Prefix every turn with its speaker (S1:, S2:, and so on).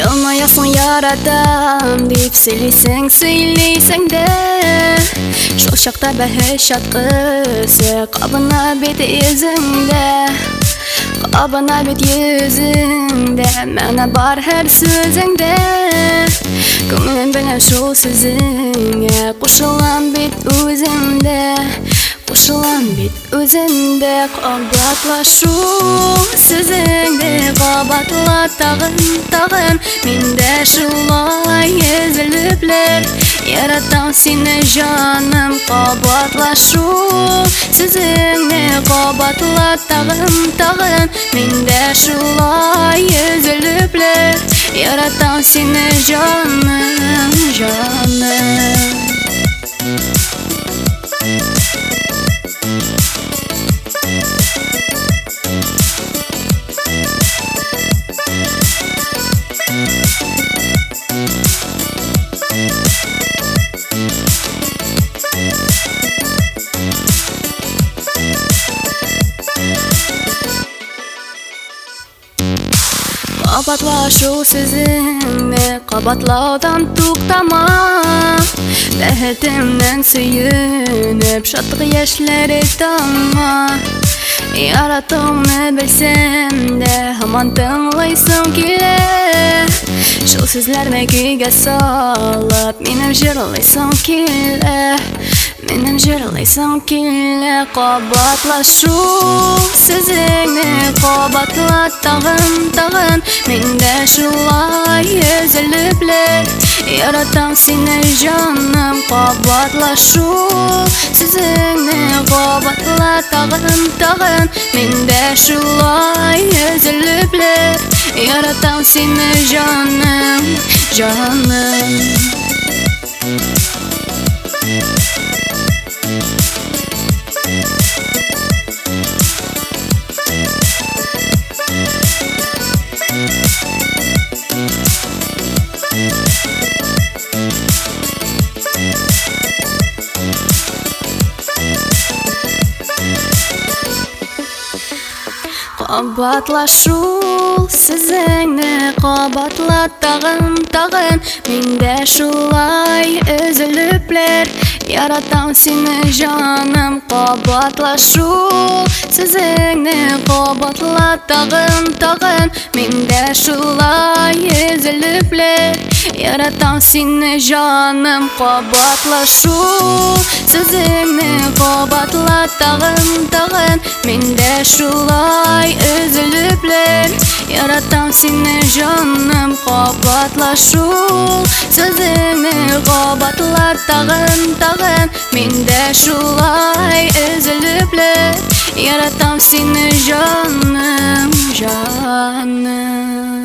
S1: Olmayasın yaradan deyip söyleysen de Şol şakta bəhə şatqısı Qabına bit yüzünde Qabına bit yüzünde Məna var hər sözünde Көңілім білем şol sözüne Qoşulan bit özümde Qoşulan bit özümde Qabatla şol sözünde Qabatla tağın Mende şulay ezilipler Yaratan seni canım Qabatla şol sözünde Qabatla tağın Mende şulay ezilipler Yaratan seni canım Qabatla şu sözünü Qabatlaudan tuktama Ləhətimdən söyünüb Şadlıq yaşları damma Yaratığını bilsəm də Haman tınlaysın kilə Şol sözlərmə güyə salıb Mənim jırlaysın kilə Mənim jırlaysın kilə Qabatla şu sözünü Qabatla tağın Məndə şulay üzülüblər Yaratan seni canım Qabatla şu sözünü Qabatla tağın Məndə şulay üzülüblər Yaratan seni canım Qabatla şol sözünü Qabatla tağın Məndə şulay üzülüblər Yaratan seni canım Qabatla şol sözünü Qabatla tağın Məndə şulay üzülüblər Yaratan seni canım Qabatla şol sözünü Qabatla tağın Məndə şulay üzülüblər Yaratan seni canım Qabatla şol sözünü Qabatla tağın Məndə şulay üzülüblər Yaratan seni canım